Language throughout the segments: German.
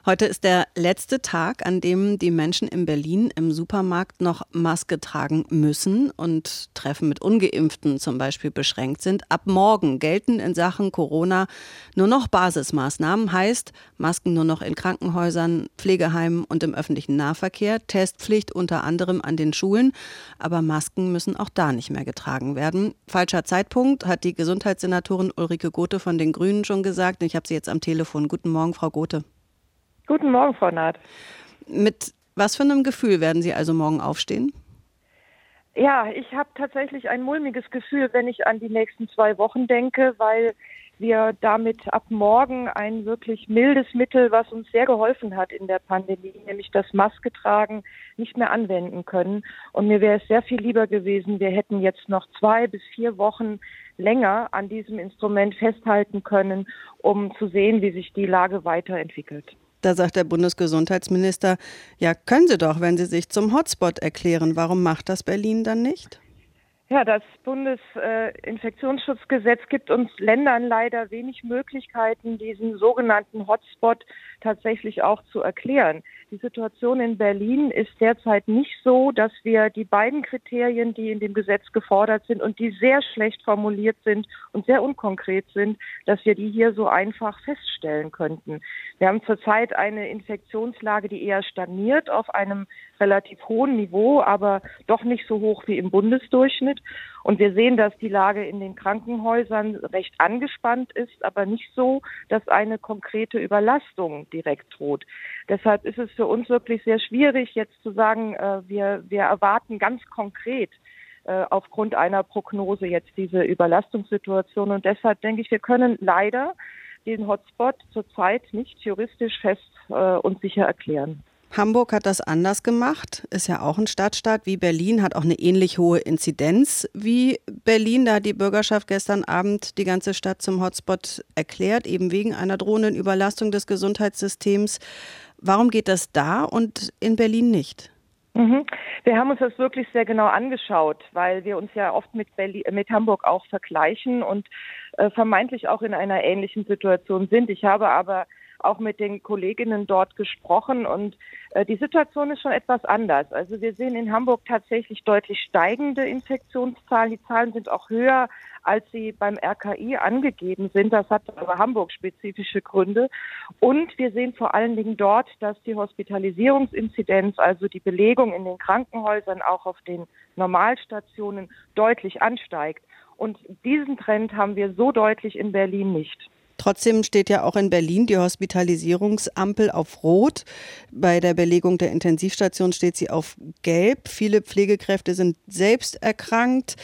Heute ist der letzte Tag, an dem die Menschen in Berlin im Supermarkt noch Maske tragen müssen und Treffen mit Ungeimpften zum Beispiel beschränkt sind. Ab morgen gelten in Sachen Corona nur noch Basismaßnahmen, heißt Masken nur noch in Krankenhäusern, Pflegeheimen und im öffentlichen Nahverkehr, Testpflicht unter anderem an den Schulen, aber Masken müssen auch da nicht mehr getragen werden. Falscher Zeitpunkt, hat die Gesundheitssenatorin Ulrike Gothe von den Grünen schon gesagt. Ich habe sie jetzt am Telefon. Guten Morgen, Frau Gothe. Guten Morgen, Frau Naht. Mit was für einem Gefühl werden Sie also morgen aufstehen? Ja, ich habe tatsächlich ein mulmiges Gefühl, wenn ich an die nächsten 2 Wochen denke, weil wir damit ab morgen ein wirklich mildes Mittel, was uns sehr geholfen hat in der Pandemie, nämlich das Maske tragen, nicht mehr anwenden können. Und mir wäre es sehr viel lieber gewesen, wir hätten jetzt noch 2 bis 4 Wochen länger an diesem Instrument festhalten können, um zu sehen, wie sich die Lage weiterentwickelt. Da sagt der Bundesgesundheitsminister, ja, können Sie doch, wenn Sie sich zum Hotspot erklären. Warum macht das Berlin dann nicht? Ja, das Bundesinfektionsschutzgesetz gibt uns Ländern leider wenig Möglichkeiten, diesen sogenannten Hotspot tatsächlich auch zu erklären. Die Situation in Berlin ist derzeit nicht so, dass wir die beiden Kriterien, die in dem Gesetz gefordert sind und die sehr schlecht formuliert sind und sehr unkonkret sind, dass wir die hier so einfach feststellen könnten. Wir haben zurzeit eine Infektionslage, die eher stagniert auf einem relativ hohen Niveau, aber doch nicht so hoch wie im Bundesdurchschnitt. Und wir sehen, dass die Lage in den Krankenhäusern recht angespannt ist, aber nicht so, dass eine konkrete Überlastung direkt droht. Deshalb ist es für uns wirklich sehr schwierig, jetzt zu sagen, wir erwarten ganz konkret aufgrund einer Prognose jetzt diese Überlastungssituation. Und deshalb denke ich, wir können leider den Hotspot zurzeit nicht juristisch fest und sicher erklären. Hamburg hat das anders gemacht, ist ja auch ein Stadtstaat wie Berlin, hat auch eine ähnlich hohe Inzidenz wie Berlin. Da hat die Bürgerschaft gestern Abend die ganze Stadt zum Hotspot erklärt, eben wegen einer drohenden Überlastung des Gesundheitssystems. Warum geht das da und in Berlin nicht? Wir haben uns das wirklich sehr genau angeschaut, weil wir uns ja oft mit Hamburg auch vergleichen und vermeintlich auch in einer ähnlichen Situation sind. Ich habe aber auch mit den Kolleginnen dort gesprochen und die Situation ist schon etwas anders. Also wir sehen in Hamburg tatsächlich deutlich steigende Infektionszahlen. Die Zahlen sind auch höher, als sie beim RKI angegeben sind. Das hat aber Hamburg-spezifische Gründe. Und wir sehen vor allen Dingen dort, dass die Hospitalisierungsinzidenz, also die Belegung in den Krankenhäusern, auch auf den Normalstationen deutlich ansteigt. Und diesen Trend haben wir so deutlich in Berlin nicht. Trotzdem steht ja auch in Berlin die Hospitalisierungsampel auf Rot. Bei der Belegung der Intensivstation steht sie auf Gelb. Viele Pflegekräfte sind selbst erkrankt.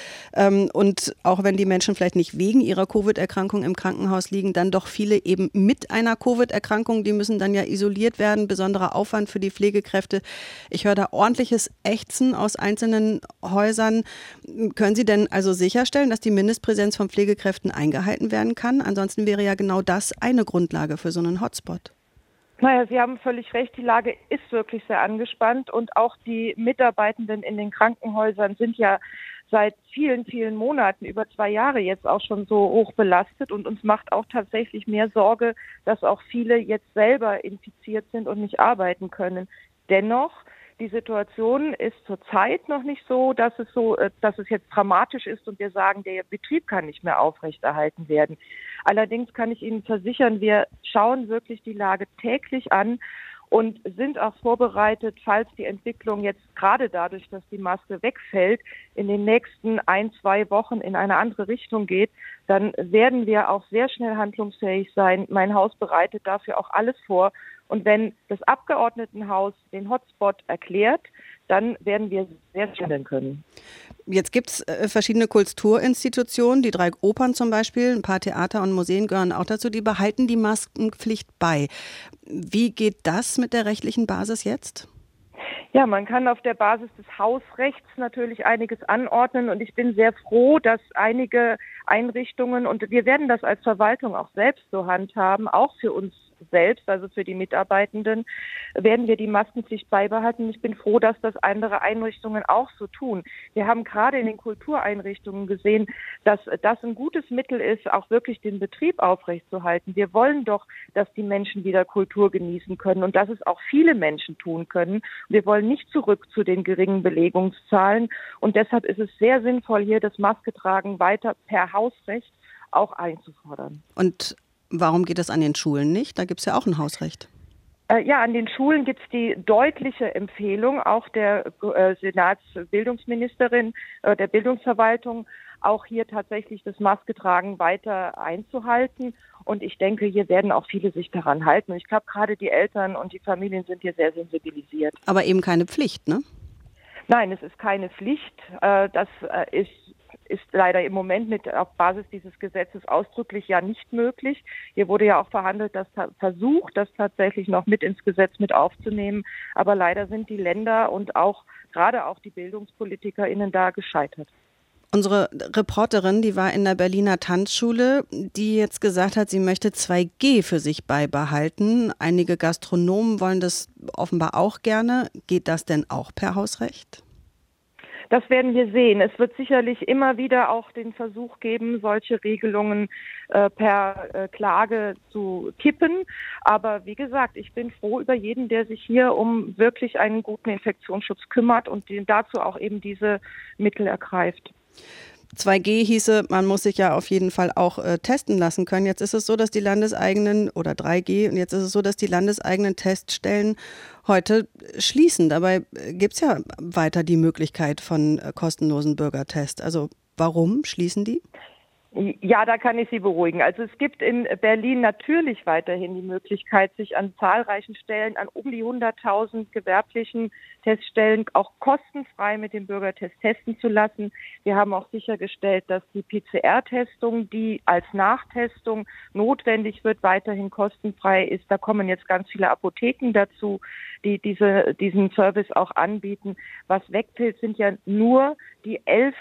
Und auch wenn die Menschen vielleicht nicht wegen ihrer Covid-Erkrankung im Krankenhaus liegen, dann doch viele eben mit einer Covid-Erkrankung. Die müssen dann ja isoliert werden. Besonderer Aufwand für die Pflegekräfte. Ich höre da ordentliches Ächzen aus einzelnen Häusern. Können Sie denn also sicherstellen, dass die Mindestpräsenz von Pflegekräften eingehalten werden kann? Ansonsten wäre ja genau das eine Grundlage für so einen Hotspot. Naja, Sie haben völlig recht, die Lage ist wirklich sehr angespannt und auch die Mitarbeitenden in den Krankenhäusern sind ja seit vielen, vielen Monaten, über 2 Jahre jetzt auch schon so hoch belastet und uns macht auch tatsächlich mehr Sorge, dass auch viele jetzt selber infiziert sind und nicht arbeiten können. Dennoch, die Situation ist zurzeit noch nicht so, dass es jetzt dramatisch ist und wir sagen, der Betrieb kann nicht mehr aufrechterhalten werden. Allerdings kann ich Ihnen versichern, wir schauen wirklich die Lage täglich an und sind auch vorbereitet, falls die Entwicklung jetzt gerade dadurch, dass die Maske wegfällt, in den nächsten 1-2 Wochen in eine andere Richtung geht, dann werden wir auch sehr schnell handlungsfähig sein. Mein Haus bereitet dafür auch alles vor. Und wenn das Abgeordnetenhaus den Hotspot erklärt, dann werden wir sehr schnell handeln können. Jetzt gibt es verschiedene Kulturinstitutionen, die 3 Opern zum Beispiel, ein paar Theater und Museen gehören auch dazu, die behalten die Maskenpflicht bei. Wie geht das mit der rechtlichen Basis jetzt? Ja, man kann auf der Basis des Hausrechts natürlich einiges anordnen und ich bin sehr froh, dass einige Einrichtungen, und wir werden das als Verwaltung auch selbst so handhaben, auch für uns selbst, also für die Mitarbeitenden, werden wir die Maskenpflicht beibehalten. Ich bin froh, dass das andere Einrichtungen auch so tun. Wir haben gerade in den Kultureinrichtungen gesehen, dass das ein gutes Mittel ist, auch wirklich den Betrieb aufrechtzuerhalten. Wir wollen doch, dass die Menschen wieder Kultur genießen können und dass es auch viele Menschen tun können. Wir wollen nicht zurück zu den geringen Belegungszahlen und deshalb ist es sehr sinnvoll, hier das Masketragen weiter per Hausrecht auch einzufordern. Und warum geht das an den Schulen nicht? Da gibt es ja auch ein Hausrecht. Ja, an den Schulen gibt es die deutliche Empfehlung, auch der Senatsbildungsministerin, der Bildungsverwaltung, auch hier tatsächlich das Masketragen weiter einzuhalten. Und ich denke, hier werden auch viele sich daran halten. Und ich glaube, gerade die Eltern und die Familien sind hier sehr sensibilisiert. Aber eben keine Pflicht, ne? Nein, es ist keine Pflicht. Das ist leider im Moment auf Basis dieses Gesetzes ausdrücklich ja nicht möglich. Hier wurde ja auch verhandelt, versucht, das tatsächlich noch mit ins Gesetz mit aufzunehmen. Aber leider sind die Länder und gerade auch die BildungspolitikerInnen da gescheitert. Unsere Reporterin, die war in der Berliner Tanzschule, die jetzt gesagt hat, sie möchte 2G für sich beibehalten. Einige Gastronomen wollen das offenbar auch gerne. Geht das denn auch per Hausrecht? Das werden wir sehen. Es wird sicherlich immer wieder auch den Versuch geben, solche Regelungen per Klage zu kippen. Aber wie gesagt, ich bin froh über jeden, der sich hier um wirklich einen guten Infektionsschutz kümmert und dazu auch eben diese Mittel ergreift. 2G hieße, man muss sich ja auf jeden Fall auch testen lassen können. Jetzt ist es so, dass die landeseigenen, oder 3G, und jetzt ist es so, dass die landeseigenen Teststellen heute schließen. Dabei gibt es ja weiter die Möglichkeit von kostenlosen Bürgertests. Also warum schließen die? Ja, da kann ich Sie beruhigen. Also es gibt in Berlin natürlich weiterhin die Möglichkeit, sich an zahlreichen Stellen, an um die 100.000 gewerblichen Teststellen auch kostenfrei mit dem Bürgertest testen zu lassen. Wir haben auch sichergestellt, dass die PCR-Testung, die als Nachtestung notwendig wird, weiterhin kostenfrei ist. Da kommen jetzt ganz viele Apotheken dazu, die diesen Service auch anbieten. Was wegfällt, sind ja nur die 11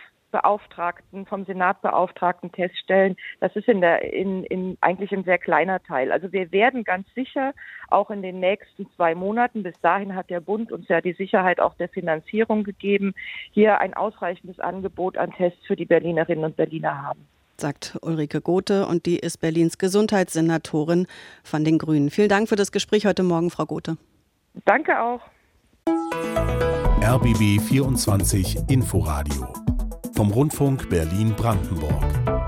vom Senat beauftragten Teststellen. Das ist eigentlich ein sehr kleiner Teil. Also wir werden ganz sicher auch in den nächsten 2 Monaten, bis dahin hat der Bund uns ja die Sicherheit auch der Finanzierung gegeben, hier ein ausreichendes Angebot an Tests für die Berlinerinnen und Berliner haben. Sagt Ulrike Gothe und die ist Berlins Gesundheitssenatorin von den Grünen. Vielen Dank für das Gespräch heute Morgen, Frau Gothe. Danke auch. RBB 24 Inforadio vom Rundfunk Berlin-Brandenburg.